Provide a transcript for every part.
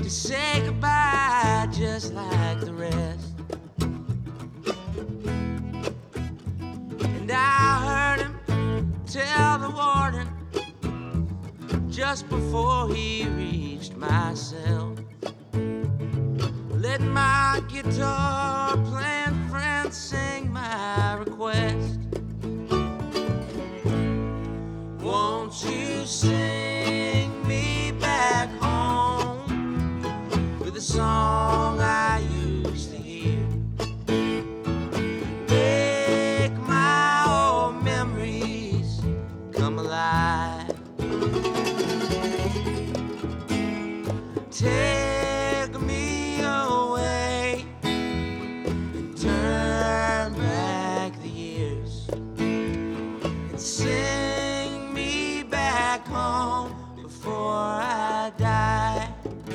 to say goodbye just like the rest. And I heard him tell the warden just before he reached my cell. Let my guitar playing friend sing my request. Won't you sing me back home with a song I used to hear? Make my old memories come alive. Take me away and turn back the years and sing me back home before I die.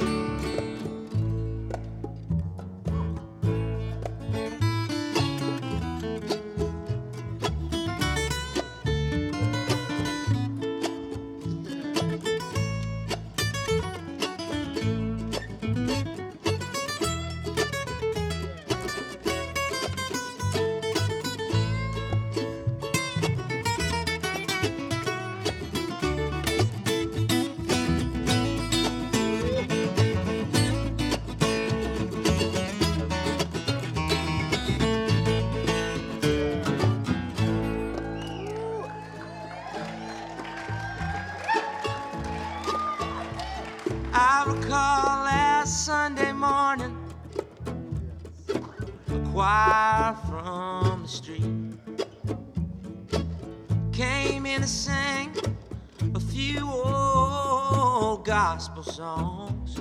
I recall last Sunday morning, a choir from the street came in to sing a few old gospel songs.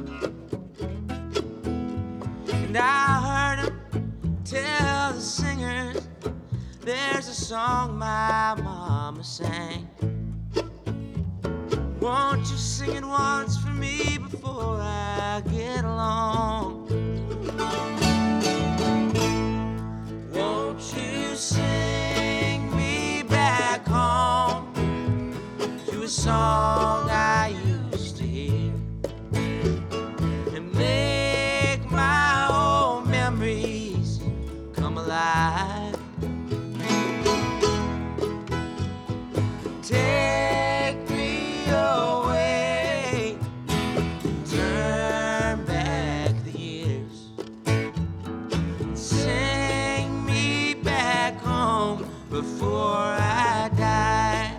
And I heard him tell the singers, there's a song my mama sang. Won't you sing it once for me before I get along? Won't you sing me back home to a song I used to hear and make my old memories come alive? Take me away, turn back the years, sing me back home before I die.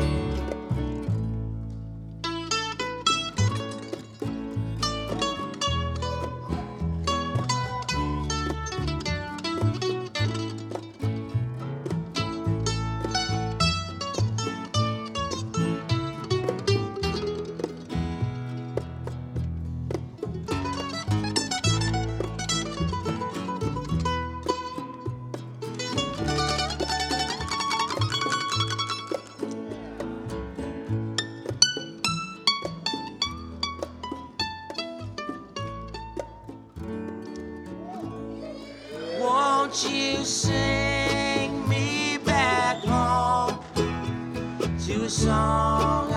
Won't you sing me back home to a song